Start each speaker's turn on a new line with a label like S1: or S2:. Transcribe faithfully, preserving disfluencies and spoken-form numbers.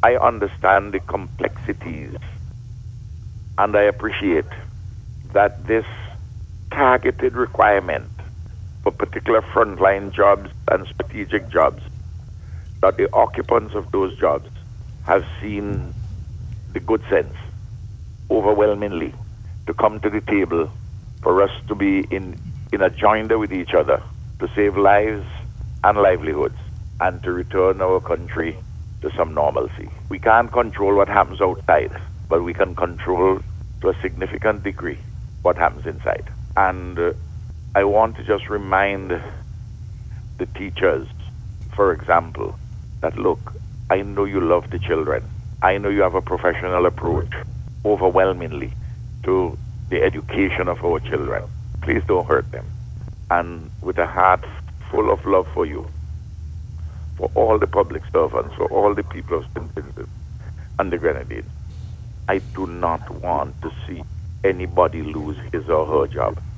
S1: I understand the complexities, and I appreciate that this targeted requirement for particular frontline jobs and strategic jobs, that the occupants of those jobs have seen the good sense overwhelmingly to come to the table for us to be in, in a joinder with each other to save lives and livelihoods and to return our country to some normalcy. We can't control what happens outside, but we can control to a significant degree what happens inside. And uh, I want to just remind the teachers, for example, that look, I know you love the children. I know you have a professional approach overwhelmingly to the education of our children. Please don't hurt them. And with a heart full of love for you, for all the public servants, for all the people of Saint Vincent and the Grenadines, I do not want to see anybody lose his or her job.